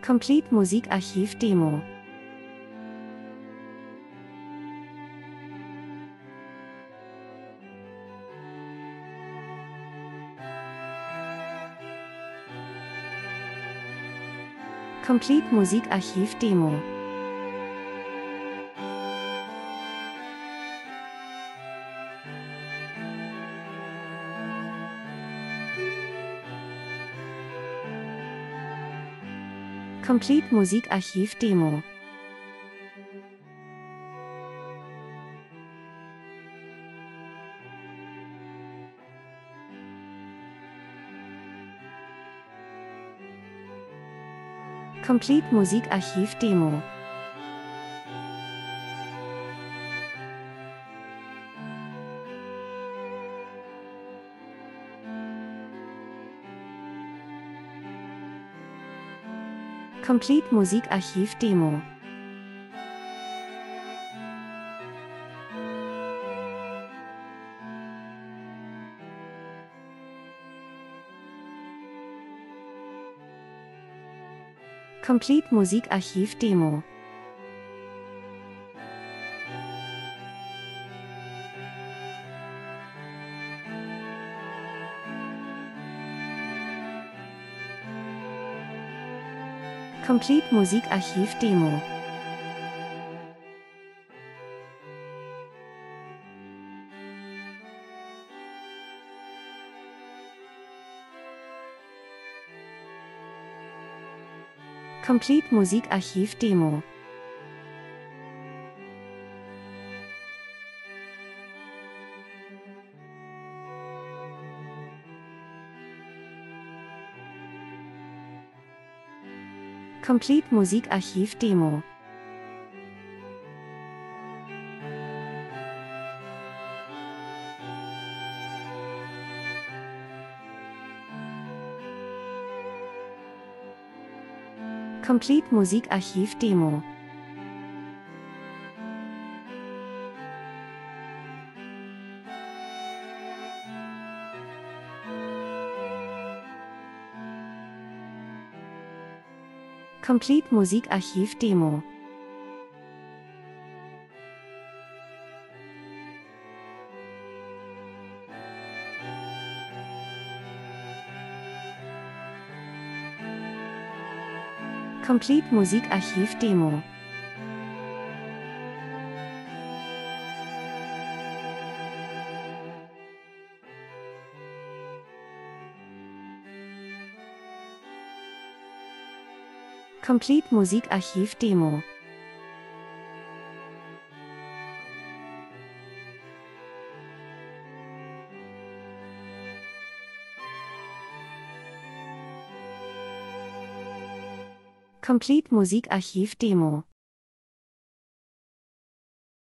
Complete Musikarchiv Demo. Complete Musikarchiv Demo. Complete Musikarchiv Demo. Complete Musikarchiv Demo. Complete Musikarchiv Demo. Complete Musikarchiv Demo. Complete Musikarchiv Demo. Complete Musikarchiv Demo. Complete Musikarchiv Demo. Complete Musikarchiv Demo. Complete Musikarchiv Demo. Complete Musikarchiv Demo. Complete Musikarchiv Demo. Complete Musikarchiv Demo.